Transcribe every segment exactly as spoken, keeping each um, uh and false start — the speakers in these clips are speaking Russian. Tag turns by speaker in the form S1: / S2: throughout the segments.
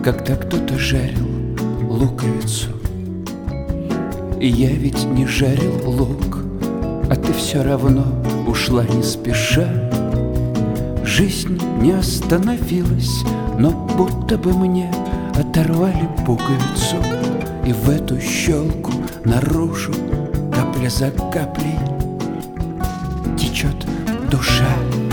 S1: когда кто-то жарил луковицу. И я ведь не жарил лук, а ты все равно ушла не спеша. Жизнь не остановилась, но будто бы мне оторвали пуговицу, и в эту щелку наружу капля за каплей течет душа.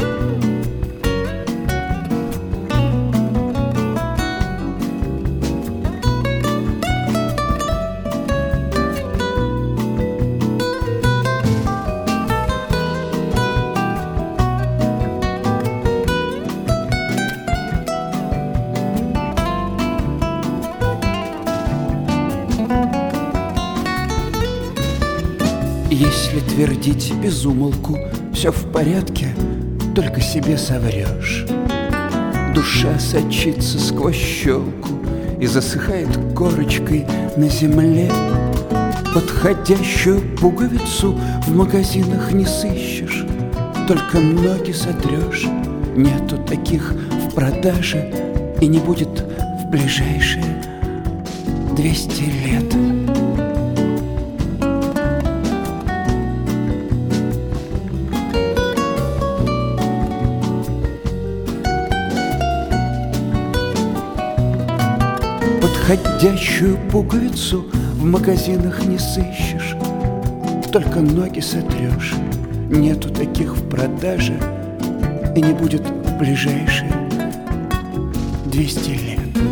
S1: Если твердить без умолку все в порядке, только себе соврешь. Душа сочится сквозь щелку и засыхает корочкой на земле. Подходящую пуговицу в магазинах не сыщешь, только ноги сотрешь. Нету таких в продаже и не будет в ближайшие двести лет. Подходящую пуговицу в магазинах не сыщешь, только ноги сотрешь. Нету таких в продаже и не будет в ближайшие двести лет.